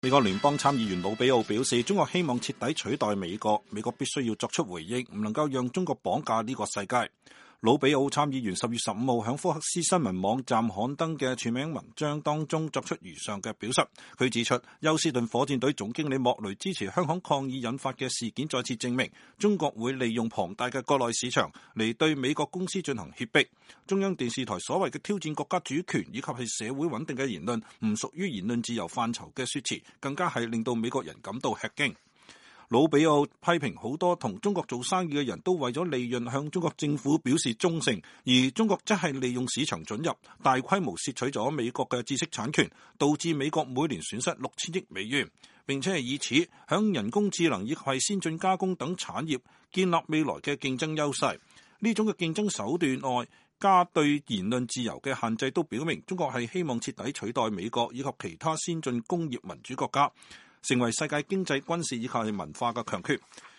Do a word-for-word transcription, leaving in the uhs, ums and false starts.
美國聯邦參議員魯比奧表示，中國希望徹底取代美國，美國必須要作出回應，唔能夠讓中國綁架呢個世界。魯比奧參議員十月十五號響福克斯新聞網站刊登嘅署名文章當中作出如上嘅表述。佢指出，休斯頓火箭隊總經理莫雷支持香港抗議引發嘅事件，再次證明中國會利用龐大嘅國內市場嚟對美國公司進行脅迫。中央電視台所謂嘅挑戰國家主權以及係社會穩定嘅言論，唔屬於言論自由範疇嘅說辭，更加係令到美國人感到吃驚。魯比奧批評好多同中國做生意嘅人都為咗利潤向中國政府表示忠誠，而中國則係利用市場准入，大規模竊取咗美國嘅知識產權，導致美國每年損失六千億美元，並且係以此響人工智能以及係先進加工等產業建立未來嘅競爭優勢。呢種嘅競爭手段外，加對言論自由嘅限制，都表明中國係希望徹底取代美國以及其他先進工業民主國家，成為世界經濟、軍事以及文化嘅強權。